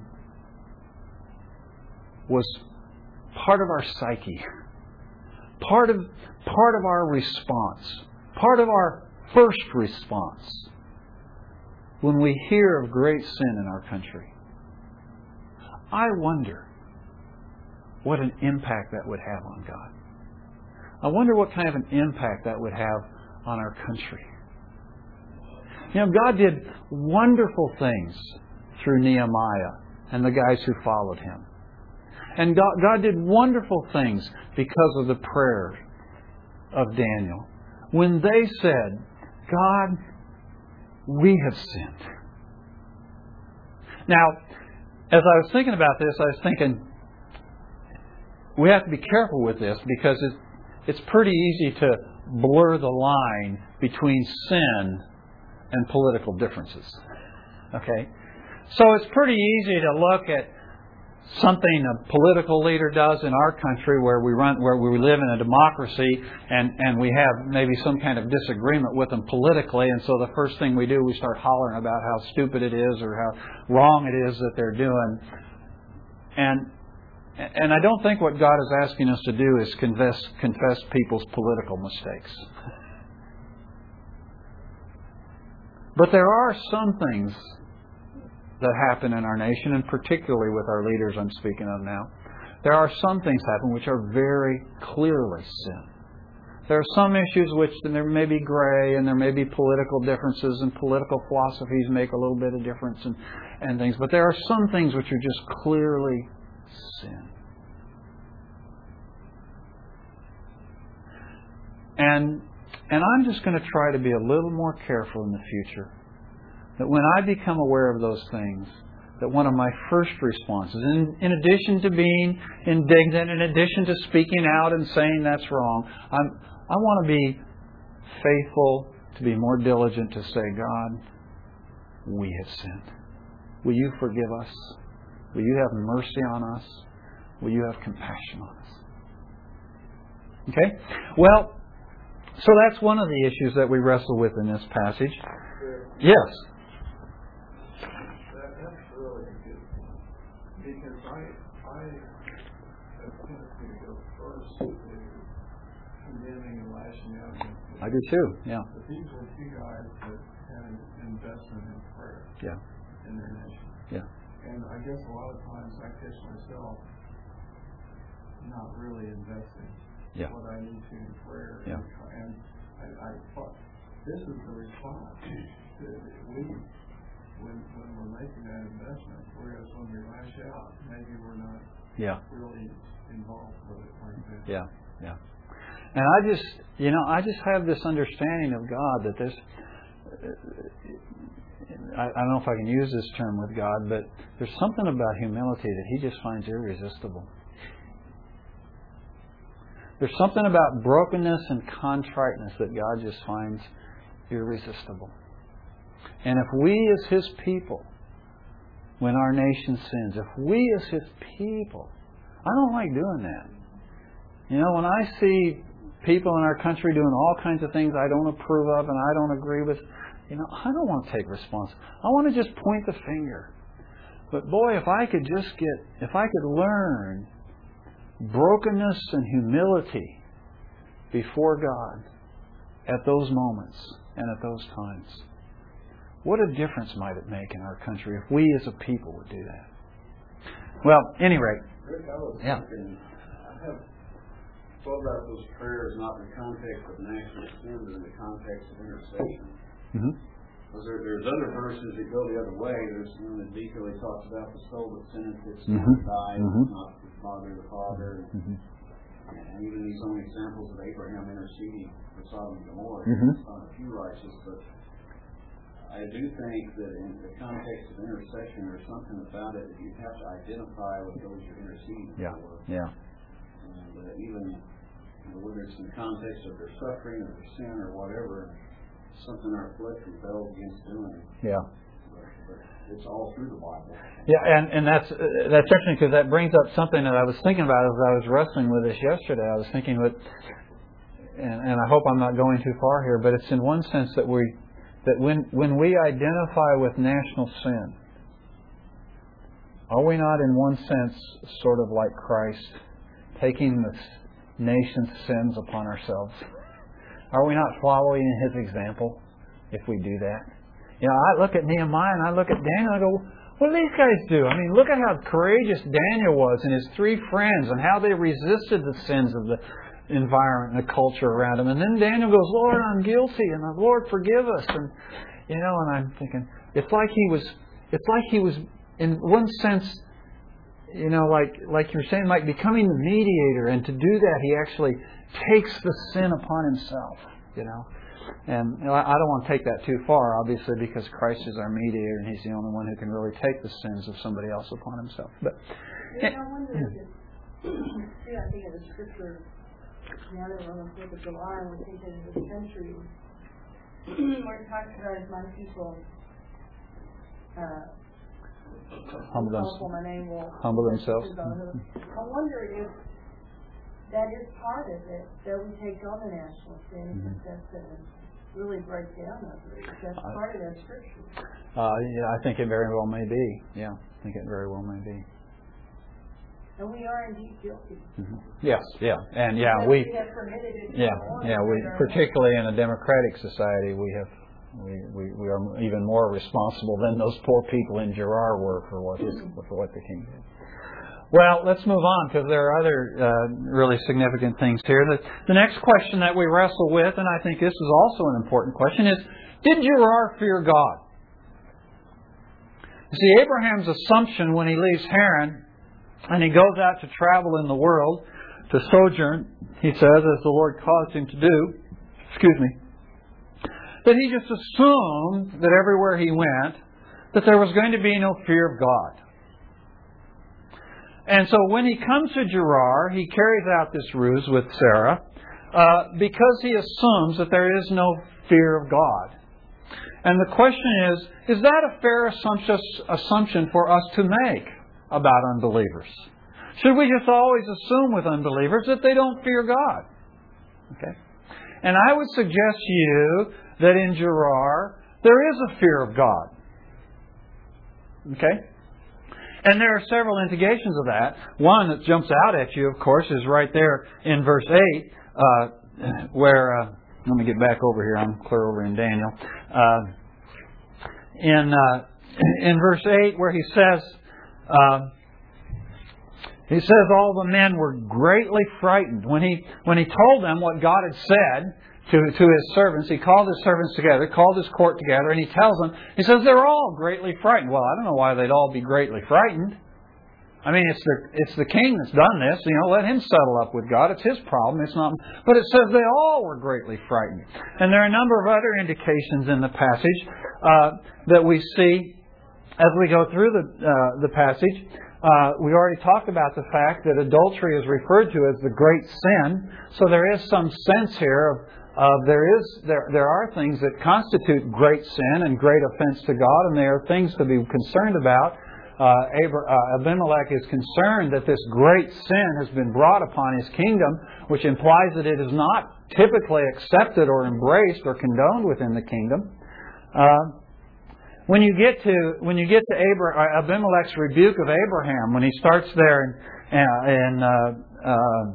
Speaker 1: was part of our psyche, part of part of our response, part of our first response when we hear of great sin in our country, I wonder what an impact that would have on God. I wonder what kind of an impact that would have on our country. You know, God did wonderful things through Nehemiah and the guys who followed him. And God, God did wonderful things because of the prayer of Daniel. When they said, God, we have sinned. Now, as I was thinking about this, I was thinking, we have to be careful with this because it's, it's pretty easy to blur the line between sin and political differences. Okay? So it's pretty easy to look at something a political leader does in our country where we run, where we live in a democracy, and, and we have maybe some kind of disagreement with them politically, and so the first thing we do, we start hollering about how stupid it is or how wrong it is that they're doing. And and I don't think what God is asking us to do is confess confess people's political mistakes. But there are some things that happen in our nation, and particularly with our leaders I'm speaking of now. There are some things happen which are very clearly sin. There are some issues which there may be gray, and there may be political differences, and political philosophies make a little bit of difference and, and things. But there are some things which are just clearly sin. And and I'm just going to try to be a little more careful in the future. That when I become aware of those things, that one of my first responses, in, in addition to being indignant, in addition to speaking out and saying that's wrong, I'm, I want to be faithful, to be more diligent to say, God, we have sinned. Will you forgive us? Will you have mercy on us? Will you have compassion on us? Okay? Well, so that's one of the issues that we wrestle with in this passage. Yes.
Speaker 5: Because I, I have tendency to go first to condemning and lashing out against it.
Speaker 1: I do too, yeah.
Speaker 5: But these are two guys that had an investment in prayer
Speaker 1: Yeah.
Speaker 5: in their nation.
Speaker 1: Yeah.
Speaker 5: And I guess a lot of times I catch myself not really investing
Speaker 1: Yeah.
Speaker 5: what I need to in prayer.
Speaker 1: Yeah.
Speaker 5: And I, I thought this is the response to we. When, when we're making that investment, whereas when we lash out, maybe we're not
Speaker 1: Yeah.
Speaker 5: really involved with it like that.
Speaker 1: Yeah, yeah. And I just, you know, I just have this understanding of God that there's, I, I don't know if I can use this term with God, but there's something about humility that He just finds irresistible. There's something about brokenness and contriteness that God just finds irresistible. And if we as His people, when our nation sins, if we as His people, I don't like doing that. You know, when I see people in our country doing all kinds of things I don't approve of and I don't agree with, you know, I don't want to take responsibility. I want to just point the finger. But boy, if I could just get, if I could learn brokenness and humility before God at those moments and at those times, what a difference might it make in our country if we as a people would do that. Well, at any rate.
Speaker 6: Rick, I was
Speaker 1: Yeah.
Speaker 6: thinking, I have thought about those prayers not in the context of national sin, but in the context of intercession.
Speaker 1: Mm-hmm.
Speaker 6: Because there, there's other verses that go the other way. There's one that Ezekiel talks about the soul that sinneth, its son
Speaker 1: Mm-hmm.
Speaker 6: died,
Speaker 1: Mm-hmm.
Speaker 6: not the father of the father.
Speaker 1: Mm-hmm.
Speaker 6: And even these own examples of Abraham interceding for Sodom and Gomorrah,
Speaker 1: Mm-hmm.
Speaker 6: it's not a few righteous, but I do think that in the context of intercession, there's something about it that you have to identify with those you're interceding
Speaker 1: Yeah.
Speaker 6: for.
Speaker 1: Yeah.
Speaker 6: And uh, even you know, whether it's in the context of their suffering or their sin or whatever, something our flesh rebels against doing.
Speaker 1: Yeah.
Speaker 6: But, but it's all through the Bible.
Speaker 1: Yeah, and, and that's uh, that's interesting because that brings up something that I was thinking about as I was wrestling with this yesterday. I was thinking that, and, and I hope I'm not going too far here, but it's in one sense that we that when when we identify with national sin, are we not in one sense sort of like Christ, taking the nation's sins upon ourselves? Are we not following in His example if we do that? You know, I look at Nehemiah and I look at Daniel and I go, what do these guys do? I mean, look at how courageous Daniel was and his three friends and how they resisted the sins of the environment and the culture around him. And then Daniel goes, Lord, I'm guilty, and the Lord forgive us. And you know, and I'm thinking, it's like he was, it's like he was, in one sense, you know, like like you're saying, like becoming the mediator. And to do that, he actually takes the sin upon himself. You know, and you know, I don't want to take that too far, obviously, because Christ is our mediator, and He's the only one who can really take the sins of somebody else upon Himself. But
Speaker 3: you know, I wonder if it's, see, I think of the scripture. The other one was with the July, and we're thinking of the country. We're talking about as my people uh,
Speaker 1: humble, them,
Speaker 2: humble my name will
Speaker 1: humble themselves.
Speaker 2: I wonder if that is part of it, that we take on the national sin and confess it and really break down over it. That's uh, part of that scripture.
Speaker 1: Uh, yeah, I think it very well may be. Yeah, I think it very well may be.
Speaker 2: And we are indeed guilty.
Speaker 1: Mm-hmm. Yes, yeah, and yeah,
Speaker 2: because
Speaker 1: we,
Speaker 2: we have permitted it.
Speaker 1: yeah, yeah, we particularly in a democratic society, we have we, we, we are even more responsible than those poor people in Gerar were for what his, for what the king did. Well, let's move on because there are other uh, really significant things here. The, the next question that we wrestle with, and I think this is also an important question, is: did Gerar fear God? You see, Abraham's assumption when he leaves Haran and he goes out to travel in the world, to sojourn, he says, as the Lord caused him to do, excuse me, that he just assumed that everywhere he went, that there was going to be no fear of God. And so when he comes to Gerar, he carries out this ruse with Sarah uh, because he assumes that there is no fear of God. And the question is, is that a fair assumption for us to make about unbelievers? Should we just always assume with unbelievers that they don't fear God? Okay. And I would suggest to you that in Gerar, there is a fear of God. Okay? And there are several indications of that. One that jumps out at you, of course, is right there in verse eight, uh, where, uh, let me get back over here, I'm clear over in Daniel. Uh, in, uh, in verse eight, where he says, uh, he says all the men were greatly frightened. When he, when he told them what God had said to, to his servants, he called his servants together, called his court together, and he tells them, he says they're all greatly frightened. Well, I don't know why they'd all be greatly frightened. I mean, it's the, it's the king that's done this. You know, let him settle up with God. It's his problem. It's not. But it says they all were greatly frightened. And there are a number of other indications in the passage uh, that we see as we go through the uh, the passage. Uh, we already talked about the fact that adultery is referred to as the great sin. So there is some sense here of uh, there is there there are things that constitute great sin and great offense to God, and there are things to be concerned about. Uh, Abra- uh, Abimelech is concerned that this great sin has been brought upon his kingdom, which implies that it is not typically accepted or embraced or condoned within the kingdom. Uh, when you get to when you get to Abra- uh, Abimelech's rebuke of Abraham, when he starts there in, in uh, uh,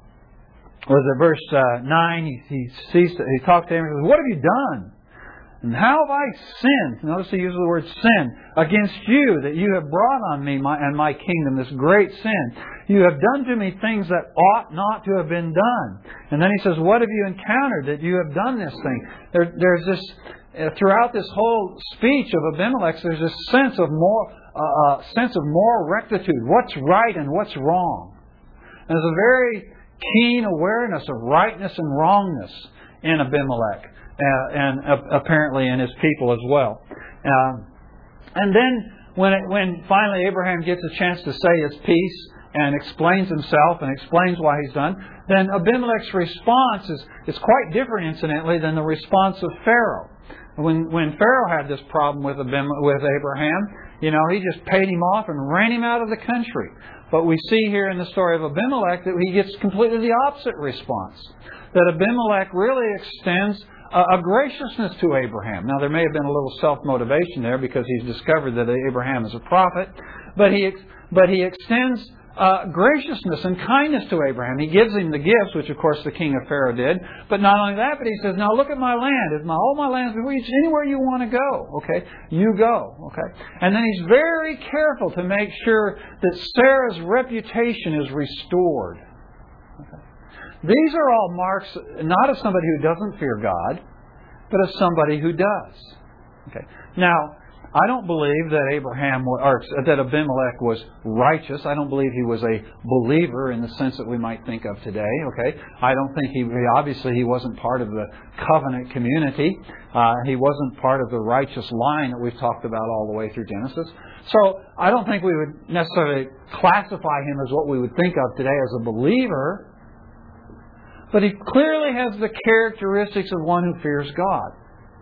Speaker 1: was it verse uh, nine? He he sees he talks to Abraham. He says, "What have you done? And how have I sinned?" Notice he uses the word sin. "Against you, that you have brought on me my, and my kingdom this great sin. You have done to me things that ought not to have been done." And then he says, "What have you encountered that you have done this thing?" There, there's this, uh, throughout this whole speech of Abimelech, there's this sense of more, uh, uh, sense of moral rectitude. What's right and what's wrong. And there's a very keen awareness of rightness and wrongness in Abimelech. Uh, and uh, apparently in his people as well. Um, and then when it, when finally Abraham gets a chance to say his piece and explains himself and explains why he's done, then Abimelech's response is, is quite different, incidentally, than the response of Pharaoh. When when Pharaoh had this problem with Abim- with Abraham, you know, he just paid him off and ran him out of the country. But we see here in the story of Abimelech that he gets completely the opposite response. That Abimelech really extends a graciousness to Abraham. Now, there may have been a little self-motivation there because he's discovered that Abraham is a prophet, but he but he extends uh, graciousness and kindness to Abraham. He gives him the gifts, which of course the king of Pharaoh did. But not only that, but he says, "Now look at my land. Is my all my land before you? Anywhere you want to go, okay, you go, okay." And then he's very careful to make sure that Sarah's reputation is restored. Okay. These are all marks, not of somebody who doesn't fear God, but of somebody who does. Okay. Now, I don't believe that Abraham or that Abimelech was righteous. I don't believe he was a believer in the sense that we might think of today. Okay. I don't think he obviously he wasn't part of the covenant community. Uh, he wasn't part of the righteous line that we've talked about all the way through Genesis. So I don't think we would necessarily classify him as what we would think of today as a believer. But he clearly has the characteristics of one who fears God.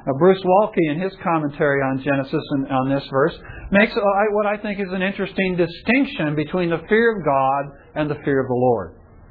Speaker 1: Uh, Bruce Waltke, in his commentary on Genesis and on this verse, makes what I think is an interesting distinction between the fear of God and the fear of the Lord.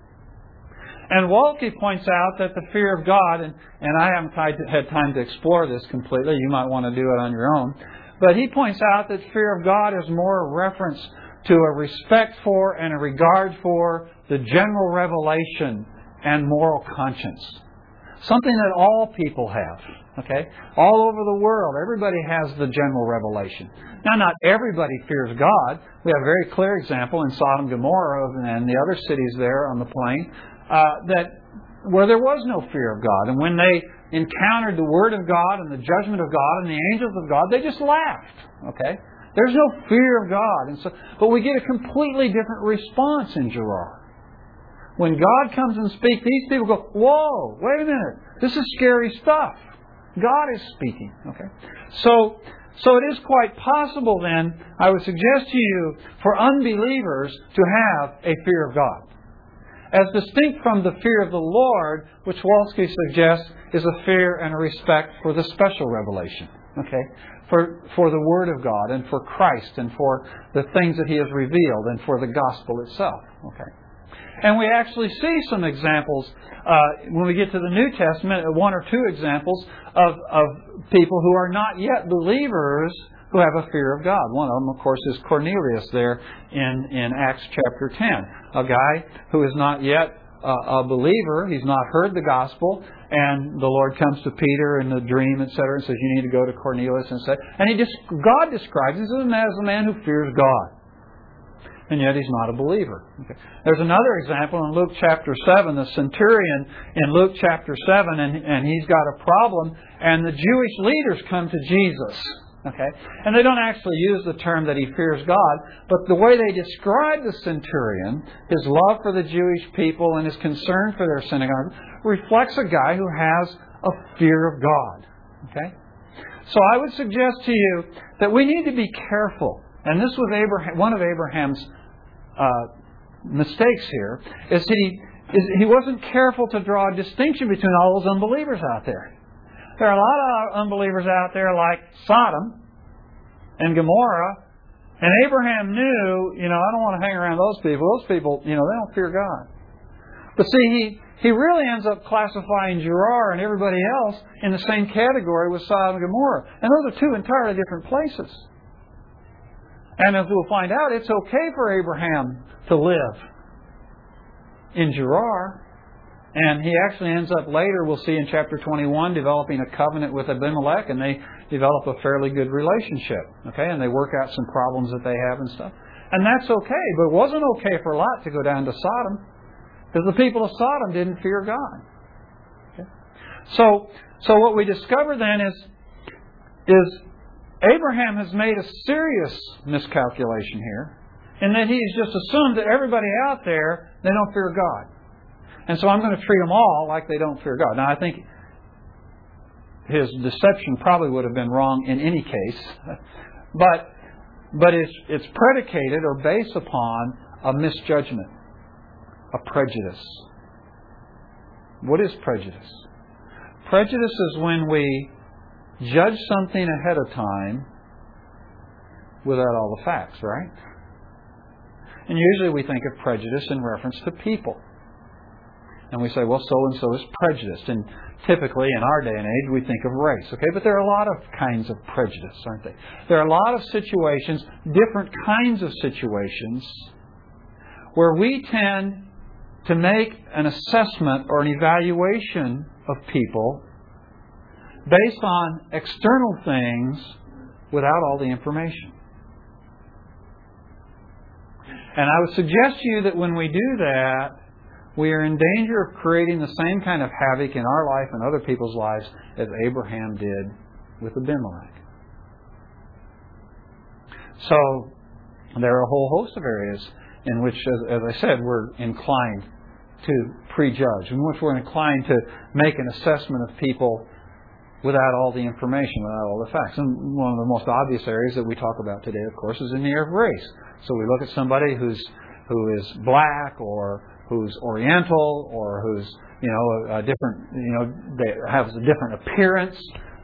Speaker 1: And Waltke points out that the fear of God, and, and I haven't had time to explore this completely, you might want to do it on your own, but he points out that fear of God is more a reference to a respect for and a regard for the general revelation and moral conscience. Something that all people have. Okay? All over the world, everybody has the general revelation. Now, not everybody fears God. We have a very clear example in Sodom and Gomorrah and the other cities there on the plain uh, that where there was no fear of God. And when they encountered the Word of God and the judgment of God and the angels of God, they just laughed. Okay? There's no fear of God. And so, but we get a completely different response in Gerar. When God comes and speaks, these people go, whoa, wait a minute. This is scary stuff. God is speaking. Okay, so so it is quite possible then, I would suggest to you, for unbelievers to have a fear of God, as distinct from the fear of the Lord, which Waltke suggests is a fear and a respect for the special revelation. Okay, for for the Word of God and for Christ and for the things that He has revealed and for the gospel itself. Okay. And we actually see some examples uh, when we get to the New Testament, one or two examples of, of people who are not yet believers who have a fear of God. One of them, of course, is Cornelius there in, in Acts chapter ten. A guy who is not yet uh, a believer. He's not heard the gospel. And the Lord comes to Peter in the dream, et cetera, and says, you need to go to Cornelius and say. And he just, God describes him as a man who fears God. And yet he's not a believer. Okay. There's another example in Luke chapter seven, the centurion in Luke chapter seven, and, and he's got a problem, and the Jewish leaders come to Jesus. Okay, and they don't actually use the term that he fears God, but the way they describe the centurion, his love for the Jewish people and his concern for their synagogue, reflects a guy who has a fear of God. Okay, so I would suggest to you that we need to be careful. And this was Abraham, one of Abraham's uh, mistakes here, is that he, is he wasn't careful to draw a distinction between all those unbelievers out there. There are a lot of unbelievers out there like Sodom and Gomorrah, and Abraham knew, you know, I don't want to hang around those people. Those people, you know, they don't fear God. But see, he, he really ends up classifying Gerar and everybody else in the same category with Sodom and Gomorrah. And those are two entirely different places. And as we'll find out, it's okay for Abraham to live in Gerar. And he actually ends up later, we'll see in chapter twenty-one, developing a covenant with Abimelech, and they develop a fairly good relationship. Okay, and they work out some problems that they have and stuff. And that's okay, but it wasn't okay for Lot to go down to Sodom, because the people of Sodom didn't fear God. Okay? So, so what we discover then is, is Abraham has made a serious miscalculation here, in that he's just assumed that everybody out there, they don't fear God. And so I'm going to treat them all like they don't fear God. Now, I think his deception probably would have been wrong in any case. But but it's, it's predicated or based upon a misjudgment, a prejudice. What is prejudice? Prejudice is when we judge something ahead of time without all the facts, right? And usually we think of prejudice in reference to people. And we say, well, so-and-so is prejudiced. And typically, in our day and age, we think of race. Okay, but there are a lot of kinds of prejudice, aren't they? There are a lot of situations, different kinds of situations, where we tend to make an assessment or an evaluation of people based on external things without all the information. And I would suggest to you that when we do that, we are in danger of creating the same kind of havoc in our life and other people's lives as Abraham did with Abimelech. So, there are a whole host of areas in which, as, as I said, we're inclined to prejudge, in which we're inclined to make an assessment of people without all the information, without all the facts. And one of the most obvious areas that we talk about today, of course, is in the area of race. So we look at somebody who's who is black or who's Oriental or who's, you know, a, a different, you know, they have a different appearance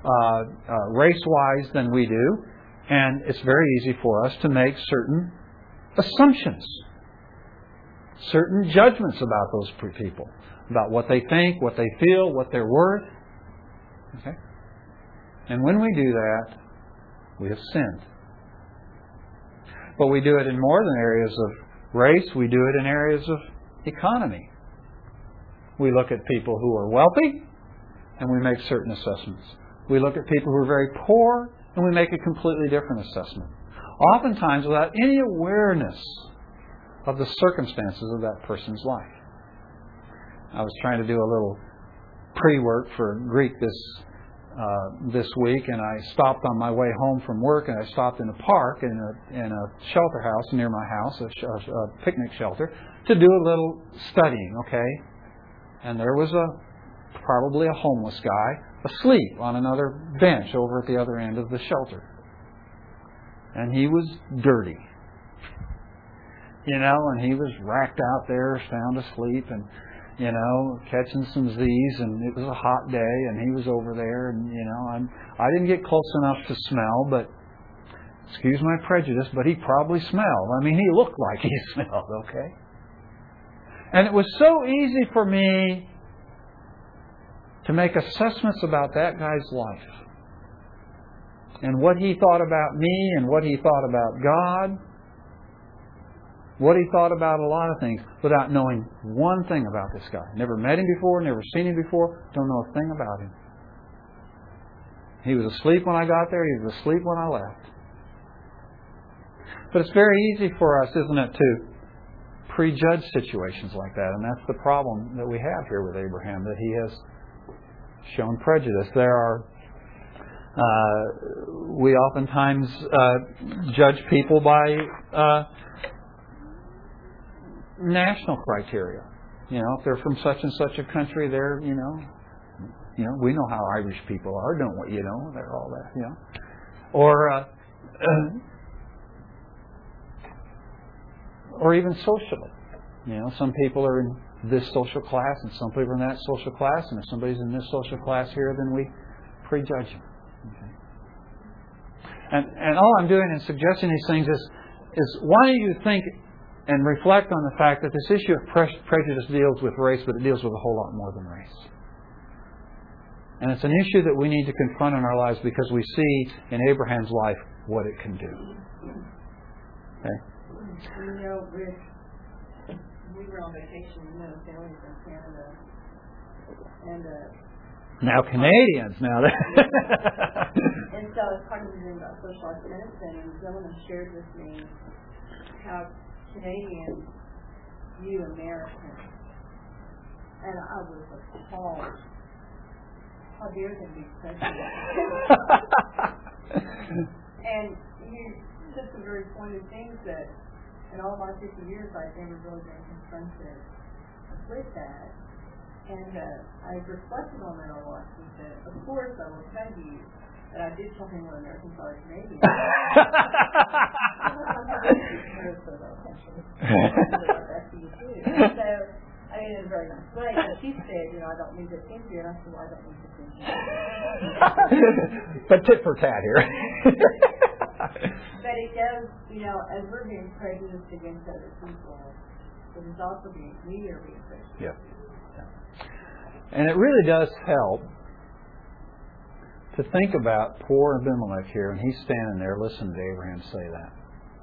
Speaker 1: uh, uh, race-wise than we do, and it's very easy for us to make certain assumptions, certain judgments about those people, about what they think, what they feel, what they're worth. Okay? And when we do that, we have sinned. But we do it in more than areas of race. We do it in areas of economy. We look at people who are wealthy, and we make certain assessments. We look at people who are very poor, and we make a completely different assessment. Oftentimes without any awareness of the circumstances of that person's life. I was trying to do a little pre-work for Greek this uh, this week, and I stopped on my way home from work, and I stopped in a park in a in a shelter house near my house, a, sh- a picnic shelter, to do a little studying. Okay, and there was a probably a homeless guy asleep on another bench over at the other end of the shelter, and he was dirty. You know, and he was racked out there, sound asleep, and you know, catching some Z's, and it was a hot day, and he was over there, and you know, I'm, I didn't get close enough to smell, but excuse my prejudice, but he probably smelled. I mean, he looked like he smelled, okay? And it was so easy for me to make assessments about that guy's life, and what he thought about me, and what he thought about God, what he thought about a lot of things, without knowing one thing about this guy. Never met him before, never seen him before, don't know a thing about him. He was asleep when I got there, he was asleep when I left. But it's very easy for us, isn't it, to prejudge situations like that, and that's the problem that we have here with Abraham, that he has shown prejudice. There are uh, we oftentimes uh, judge people by uh, national criteria. You know, if they're from such and such a country, they're, you know, you know, we know how Irish people are, don't we? You know, they're all that, you know. Or, uh, or even socially. You know, some people are in this social class and some people are in that social class, and if somebody's in this social class here, then we prejudge them. Okay. And and all I'm doing in suggesting these things is, is why don't you think and reflect on the fact that this issue of pre- prejudice deals with race, but it deals with a whole lot more than race. And it's an issue that we need to confront in our lives because we see in Abraham's life what it can do. Okay?
Speaker 2: You know, Rick, we were on vacation, you know, family from Canada, and uh,
Speaker 1: now Canadians, now that.
Speaker 2: and so I was talking to them about socialized medicine, and Dylan shared with me how Canadians view Americans, and I was appalled. How dare them be prejudiced? And you said some very pointed things that, in all my fifty years, I've never really been confronted with that. And uh, I reflected on that a lot. And said, of course, I will tell you that I did tell him what Americans are Canadian. So, I mean, in a very nice way. And she said, you know, I don't need to offend you. And I said, well, I don't need to offend you.
Speaker 1: But tit for tat here.
Speaker 2: But it goes, you know, as we're being prejudiced against other people, it is also being, we are being prejudiced.
Speaker 1: Yeah. Yeah. And it really does help to think about poor Abimelech here, and he's standing there listening to Abraham say that.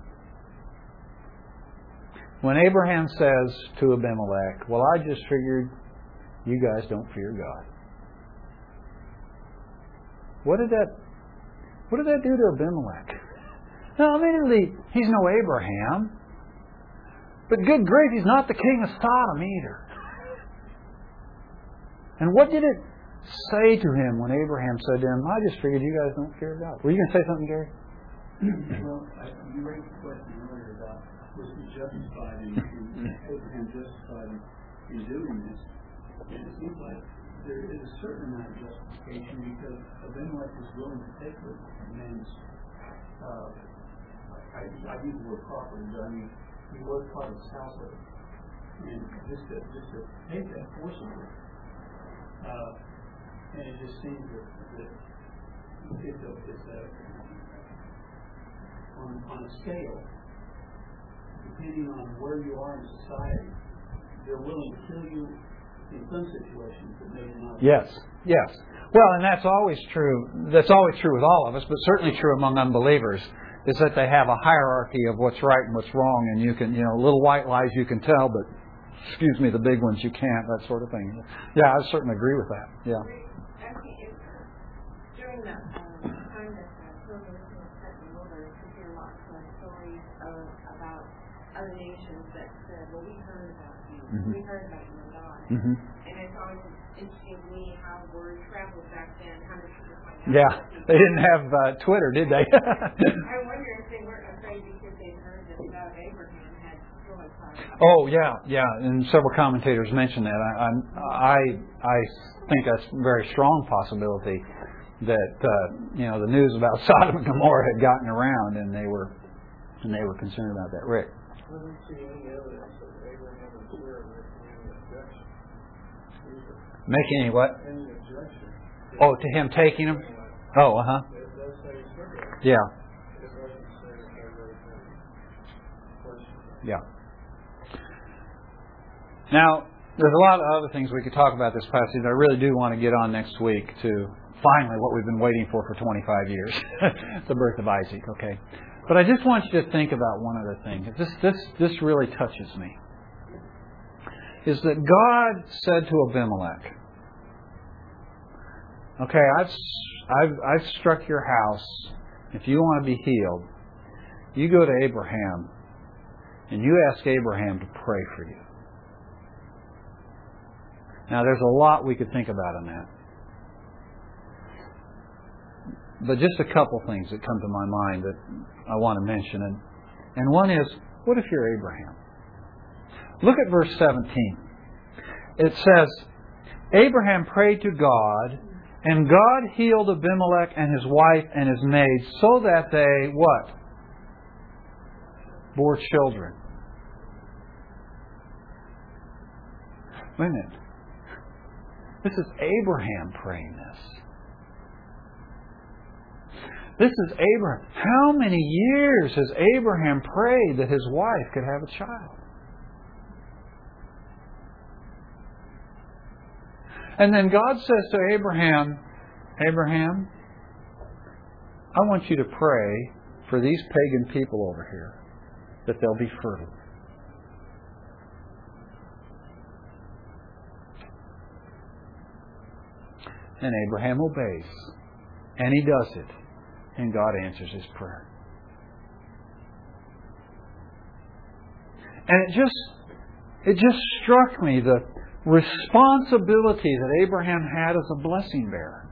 Speaker 1: When Abraham says to Abimelech, well, I just figured you guys don't fear God. What did that what did that do to Abimelech? Now, immediately, he's no Abraham. But good grief, he's not the king of Sodom either. And what did it say to him when Abraham said to him, I just figured you guys don't fear God? Were you going to say something, Gary?
Speaker 5: Well, I, you raised the question earlier about was he justified in, in Abraham justified in, in doing this? And it seems like there is a certain amount of justification because Abimelech was willing to take the man's, uh, I, I use the word property, but I mean, he was part of his household. And just to, just to take that forcibly, uh, and it just seems that, that it's a, it's a on, on a scale, depending on where you are in society, they're willing to kill you in some situations, but maybe not.
Speaker 1: Yes, yes. Well, and that's always true. That's always true with all of us, but certainly true among unbelievers, is that they have a hierarchy of what's right and what's wrong, and you can, you know, little white lies you can tell, but, excuse me, the big ones you can't, that sort of thing. Yeah, I certainly agree with that. Yeah.
Speaker 3: Actually, it, during that um, time that uh, children were taken over, you could hear lots of stories of, about other nations that said, well, we heard about you.
Speaker 1: Mm-hmm.
Speaker 3: We heard about your God.
Speaker 1: Mm-hmm.
Speaker 3: And it's always interesting to me how word traveled back then, how many people find out.
Speaker 1: Yeah, they didn't have uh, Twitter, did they?
Speaker 3: I wonder if they weren't afraid because they heard that God Abraham had destroyed Sodom.
Speaker 1: Oh yeah, yeah, and several commentators mention that. I I I think that's a very strong possibility that uh, you know the news about Sodom and Gomorrah had gotten around, and they were and they were concerned about that. Rick.
Speaker 4: I don't see any evidence of Abraham and Sarah making any objection.
Speaker 1: Making any what?
Speaker 4: Any objection.
Speaker 1: Oh, to him taking him? Oh, uh huh.
Speaker 4: It does say Sarah.
Speaker 1: Yeah,
Speaker 4: It doesn't say that they wrote any question.
Speaker 1: yeah. Now, there's a lot of other things we could talk about this passage. I really do want to get on next week to finally what we've been waiting for for twenty-five years, the birth of Isaac. Okay, but I just want you to think about one other thing. This this this really touches me. Is that God said to Abimelech, "Okay, I've I've I've struck your house. If you want to be healed, you go to Abraham and you ask Abraham to pray for you." Now, there's a lot we could think about on that. But just a couple things that come to my mind that I want to mention. And, and one is, what if you're Abraham? Look at verse seventeen. It says, Abraham prayed to God, and God healed Abimelech and his wife and his maids so that they, what? Bore children. Wait a minute. This is Abraham praying this. This is Abraham. How many years has Abraham prayed that his wife could have a child? And then God says to Abraham, Abraham, I want you to pray for these pagan people over here, that they'll be fertile. And Abraham obeys. And he does it. And God answers his prayer. And it just it just struck me the responsibility that Abraham had as a blessing bearer.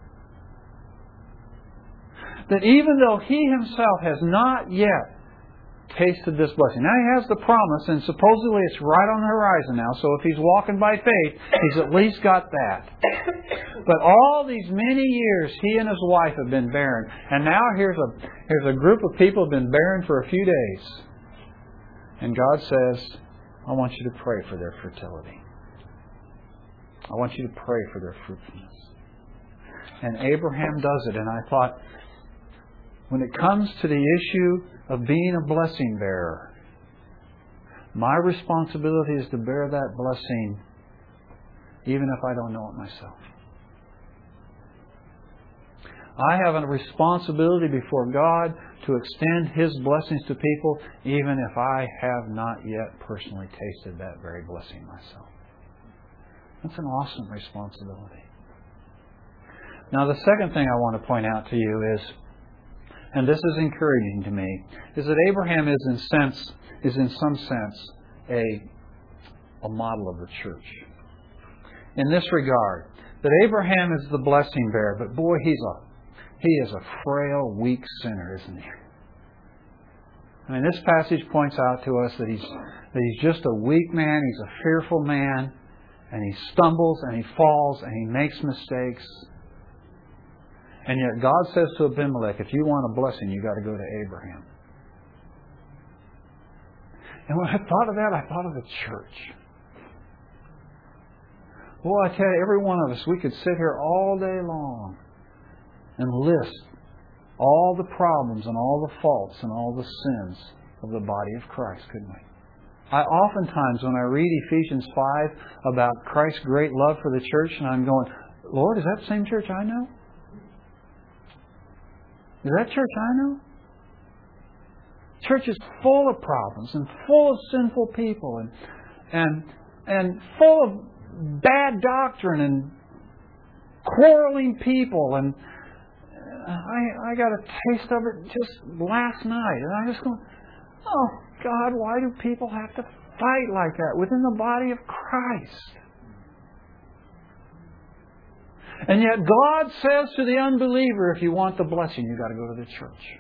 Speaker 1: That even though he himself has not yet tasted this blessing. Now he has the promise, and supposedly it's right on the horizon now, so if he's walking by faith, he's at least got that. But all these many years he and his wife have been barren, and now here's a here's a group of people who have been barren for a few days. And God says, I want you to pray for their fertility. I want you to pray for their fruitfulness. And Abraham does it, and I thought, when it comes to the issue of being a blessing bearer, my responsibility is to bear that blessing even if I don't know it myself. I have a responsibility before God to extend His blessings to people even if I have not yet personally tasted that very blessing myself. That's an awesome responsibility. Now, the second thing I want to point out to you is, and this is encouraging to me, is that Abraham is in sense is in some sense a a model of the church. In this regard, that Abraham is the blessing bearer, but boy, he's a he is a frail, weak sinner, isn't he? I mean, this passage points out to us that he's that he's just a weak man, he's a fearful man, and he stumbles and he falls and he makes mistakes. And yet God says to Abimelech, if you want a blessing, you've got to go to Abraham. And when I thought of that, I thought of the church. Well, I tell you, every one of us, we could sit here all day long and list all the problems and all the faults and all the sins of the body of Christ, couldn't we? I oftentimes, when I read Ephesians five about Christ's great love for the church, and I'm going, Lord, is that the same church I know? Is that church I know? Church is full of problems and full of sinful people and and and full of bad doctrine and quarreling people, and I I got a taste of it just last night, and I just go, oh God, why do people have to fight like that within the body of Christ? And yet God says to the unbeliever, if you want the blessing, you've got to go to the church.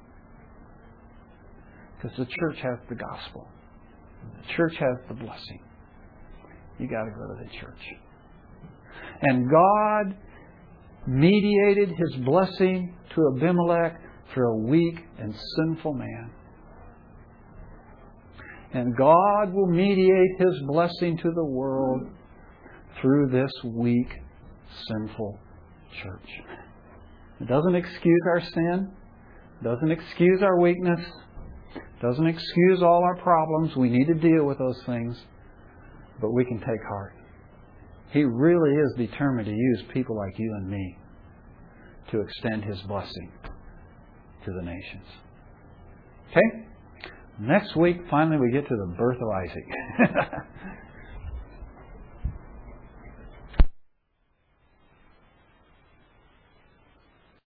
Speaker 1: Because the church has the gospel. The church has the blessing. You got to go to the church. And God mediated His blessing to Abimelech through a weak and sinful man. And God will mediate His blessing to the world through this weak, sinful church. It doesn't excuse our sin. It doesn't excuse our weakness. It doesn't excuse all our problems. We need to deal with those things. But we can take heart. He really is determined to use people like you and me to extend His blessing to the nations. Okay? Next week, finally, we get to the birth of Isaac.